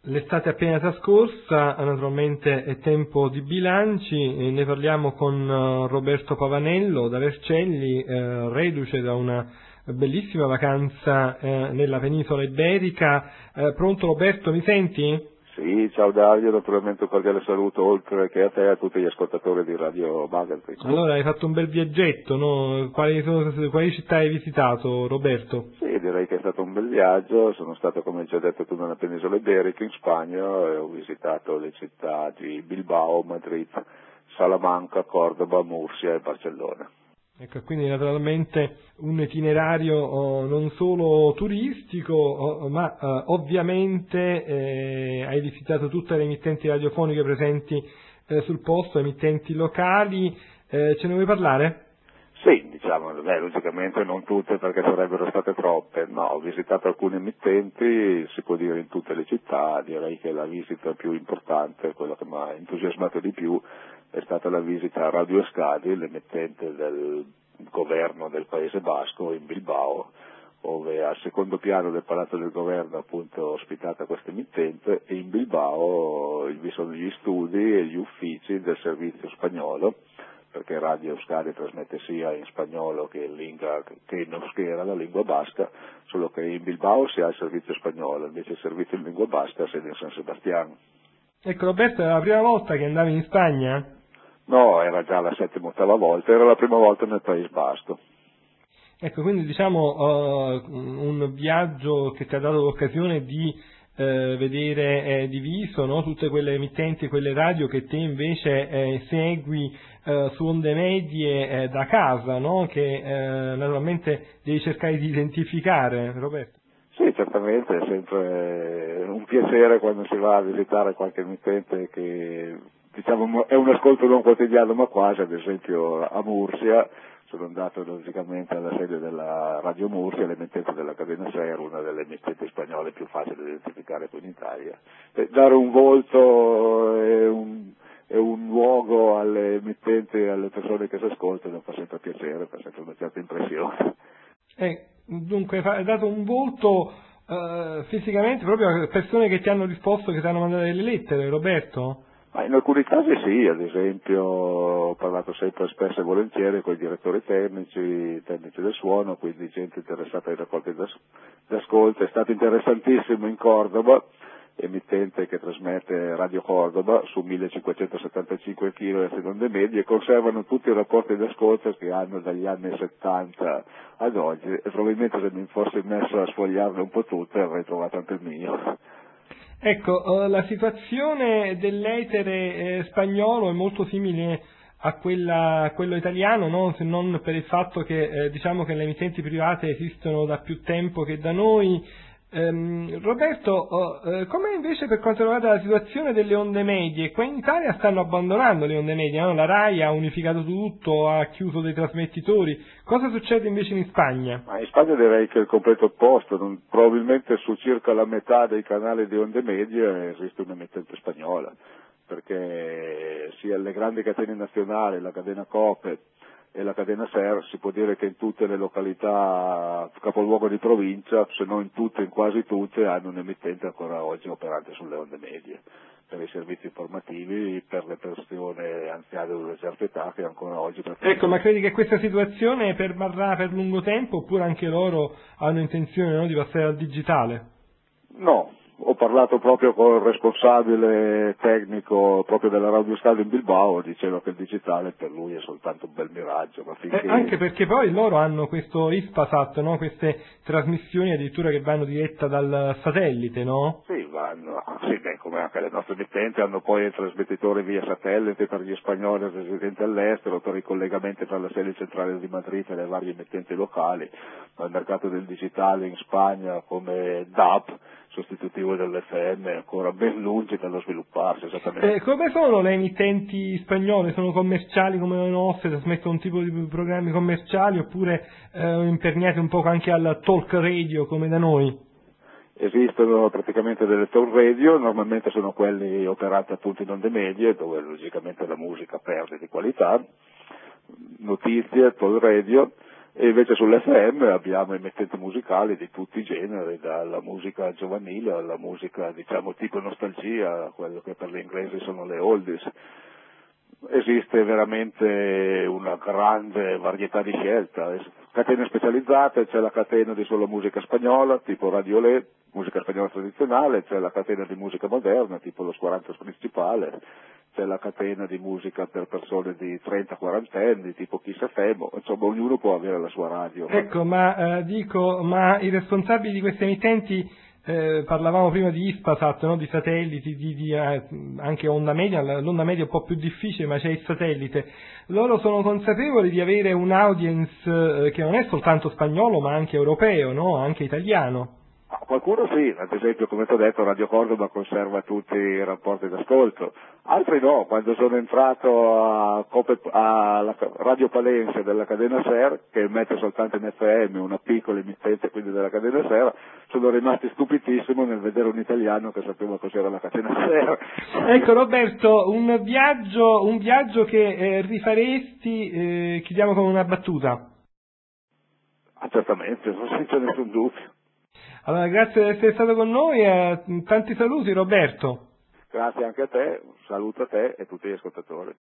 L'estate appena trascorsa, naturalmente è tempo di bilanci, ne parliamo con Roberto Pavanello da Vercelli, reduce da una bellissima vacanza nella penisola iberica. Pronto Roberto, mi senti? Sì, ciao Dario, naturalmente un cordiale saluto oltre che a te e a tutti gli ascoltatori di Radio Magazine. Allora hai fatto un bel viaggetto, no? Quali città hai visitato, Roberto? Sì, direi che è stato un bel viaggio, sono stato come già detto tu nella penisola iberica in Spagna e ho visitato le città di Bilbao, Madrid, Salamanca, Cordoba, Murcia e Barcellona. Ecco, quindi naturalmente un itinerario non solo turistico, ma ovviamente hai visitato tutte le emittenti radiofoniche presenti sul posto, emittenti locali. Ce ne vuoi parlare? Sì, diciamo, logicamente non tutte perché sarebbero state troppe, no, ho visitato alcune emittenti, si può dire in tutte le città, direi che la visita più importante, quella che mi ha entusiasmato di più, è stata la visita a Radio Euskadi, l'emittente del governo del Paese Basco in Bilbao, dove al secondo piano del Palazzo del Governo appunto ho ospitata questa emittente e in Bilbao vi sono gli studi e gli uffici del servizio spagnolo, perché Radio Euskadi trasmette sia in spagnolo che in euskera, la lingua basca, solo che in Bilbao si ha il servizio spagnolo, invece il servizio in lingua basca si è in San Sebastiano. Ecco Roberto, è la prima volta che andavi in Spagna? No, era già la 7ª o 8ª volta, era la prima volta nel Paese Basco. Ecco, quindi diciamo un viaggio che ti ha dato l'occasione di vedere di viso, no? Tutte quelle emittenti, quelle radio che te invece segui su onde medie da casa, no? Che naturalmente devi cercare di identificare, Roberto. Sì, certamente, è sempre un piacere quando si va a visitare qualche emittente che diciamo è un ascolto non quotidiano ma quasi, ad esempio a Murcia. Sono andato logicamente alla sede della Radio Murcia, l'emittente della cadena SER, una delle emittenti spagnole più facili da identificare qui in Italia. E dare un volto e un luogo alle emittenti e alle persone che si ascoltano fa sempre piacere, fa sempre una certa impressione. Dunque hai dato un volto fisicamente proprio a persone che ti hanno risposto, che ti hanno mandato delle lettere, Roberto? Ma in alcuni casi sì, ad esempio ho parlato sempre spesso e volentieri con i direttori tecnici del suono, quindi gente interessata ai rapporti d'ascolto. È stato interessantissimo in Cordoba, emittente che trasmette Radio Cordoba su 1575 kHz in onde medie, e conservano tutti i rapporti d'ascolto che hanno dagli anni 70 ad oggi, e probabilmente se mi fossi messo a sfogliarle un po' tutte avrei trovato anche il mio. Ecco, la situazione dell'etere spagnolo è molto simile a quello italiano, no? Se non per il fatto che diciamo che le emittenti private esistono da più tempo che da noi. Roberto, com'è invece per quanto riguarda la situazione delle onde medie? Qua in Italia stanno abbandonando le onde medie, no? La RAI ha unificato tutto, ha chiuso dei trasmettitori. Cosa succede invece in Spagna? Ma in Spagna direi che è il completo opposto, probabilmente su circa la metà dei canali di onde medie esiste un'emittente spagnola, perché sia le grandi catene nazionali, la cadena Cope e la cadena SER, si può dire che in tutte le località capoluogo di provincia, se non in tutte, in quasi tutte, hanno un emittente ancora oggi operante sulle onde medie, per i servizi informativi, per le persone anziane di una certa età che ancora oggi... Ecco, ma credi che questa situazione permarrà per lungo tempo, oppure anche loro hanno intenzione, no, di passare al digitale? No, ho parlato proprio con il responsabile tecnico proprio della Radio Euskadi in Bilbao, diceva che il digitale per lui è soltanto un bel miraggio. Ma finché... anche perché poi loro hanno questo Ispasat, no? Queste trasmissioni addirittura che vanno diretta dal satellite, no? Sì, vanno, sì, beh, come anche le nostre emittenti hanno poi il trasmettitore via satellite per gli spagnoli residenti all'estero, per i collegamenti tra la sede centrale di Madrid e le varie emittenti locali, ma il mercato del digitale in Spagna come DAB, sostitutivo dell'FM, è ancora ben lungi dallo svilupparsi, esattamente. Come sono le emittenti spagnole? Sono commerciali come le nostre, trasmettono un tipo di programmi commerciali, oppure imperniate un po' anche al talk radio come da noi? Esistono praticamente delle talk radio, normalmente sono quelli operati appunto in onde medie, dove logicamente la musica perde di qualità, notizie, talk radio, E invece sull'FM abbiamo emittenti musicali di tutti i generi, dalla musica giovanile alla musica, diciamo, tipo nostalgia, quello che per gli inglesi sono le oldies. Esiste veramente una grande varietà di scelta, catene specializzate, c'è la catena di solo musica spagnola, tipo Radio Le, musica spagnola tradizionale, c'è la catena di musica moderna, tipo Los 40 Principale, c'è la catena di musica per persone di 30-40 anni, tipo Kiss FM, insomma ognuno può avere la sua radio. Ecco, ma i responsabili di queste emittenti, parlavamo prima di Ispasat, no? Di satelliti, anche onda media, l'onda media è un po' più difficile, ma c'è il satellite. Loro sono consapevoli di avere un audience che non è soltanto spagnolo, ma anche europeo, no? Anche italiano. Qualcuno sì, ad esempio come ti ho detto Radio Córdoba conserva tutti i rapporti d'ascolto, altri no, quando sono entrato alla Radio Palense della cadena SER, che emette soltanto in FM, una piccola emittente quindi della cadena SER, sono rimasti stupidissimo nel vedere un italiano che sapeva cos'era la cadena SER. Ecco Roberto, un viaggio che rifaresti, chiudiamo con una battuta. Certamente, non c'è nessun dubbio. Allora, grazie di essere stato con noi, tanti saluti Roberto. Grazie anche a te, un saluto a te e a tutti gli ascoltatori.